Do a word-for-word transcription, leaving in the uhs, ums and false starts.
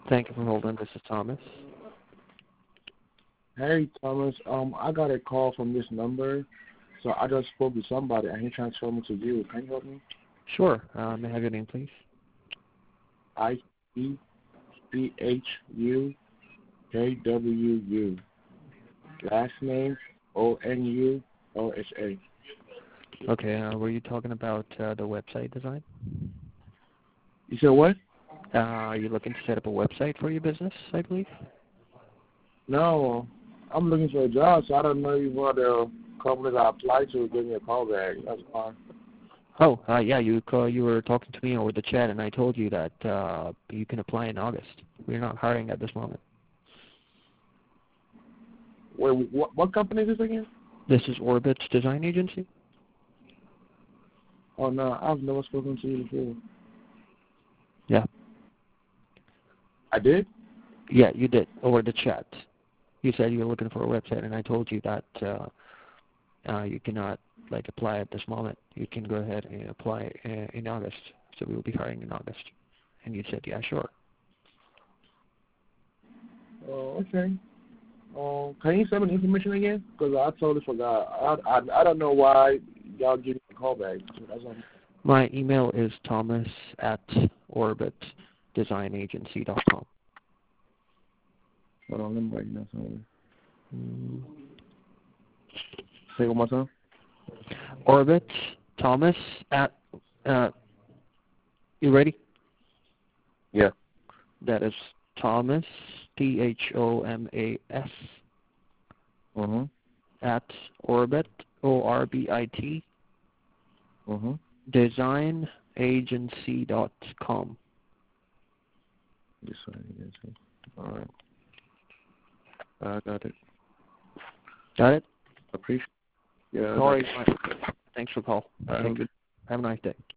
Thank you for holding. This is Thomas. Hey, Thomas. Um, I got a call from this number, so I just spoke to somebody, and he transferred me to you. Can you help me? Sure. Uh, may I have your name, please? I E C H U K W U. Last name O N U O S A. Okay. Uh, were you talking about uh, the website design? You said what? Uh, are you looking to set up a website for your business, I believe? No, I'm looking for a job, so I don't know if one of the companies I applied to give me a call back. That's fine. Oh, uh, yeah, you call, you were talking to me over the chat, and I told you that uh, you can apply in August. We're not hiring at this moment. Wait, what, what company is this again? This is Orbit Design Agency. Oh, no, I've never spoken to you before. Yeah. I did? Yeah, you did, over the chat. You said you were looking for a website, and I told you that uh, uh, you cannot like apply at this moment. You can go ahead and apply uh, in August. So we will be hiring in August. And you said, yeah, sure. Oh, okay. Um, can you send me the information again? Because I totally forgot. I, I I don't know why y'all give me a call back. That's what I'm- My email is thomas at orbit design agency dot com. Hold on, let me write that down. Mm. Say it one more time. Orbit, Thomas at, uh, you ready? Yeah. That is Thomas, T H O M A S, Mm-hmm. at Orbit, O R B I T, Mm-hmm. design agency dot com. Yes, sir. Yes, sir. All right. I got it. Got it? Appreciate it. Yeah. No worries. Thanks for the call. All right. Have a nice day.